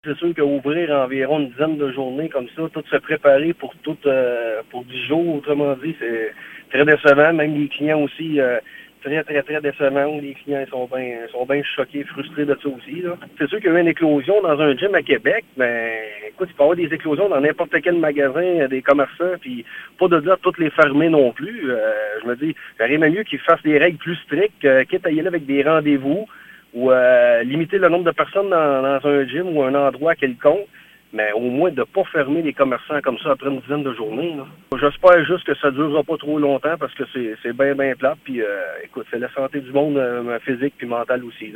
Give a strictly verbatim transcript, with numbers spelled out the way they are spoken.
C'est sûr qu'ouvrir environ une dizaine de journées comme ça, tout se préparer pour tout euh, pour dix jours, autrement dit, c'est très décevant. Même les clients aussi, euh, très, très, très décevant. Les clients sont bien sont bien choqués, frustrés de ça aussi. Là. C'est sûr qu'il y a eu une éclosion dans un gym à Québec, mais écoute, il peut y avoir des éclosions dans n'importe quel magasin, des commerçants, puis pas de dire toutes les fermer non plus. Euh, je me dis, j'aurais même mieux qu'ils fassent des règles plus strictes, euh, quitte à y aller avec des rendez-vous, ou euh, limiter le nombre de personnes dans, dans un gym ou un endroit quelconque, mais au moins de ne pas fermer les commerçants comme ça après une dizaine de journées. Là. J'espère juste que ça ne durera pas trop longtemps parce que c'est bien, bien plate. Puis, euh, écoute, c'est la santé du monde euh, physique puis mentale aussi. Là.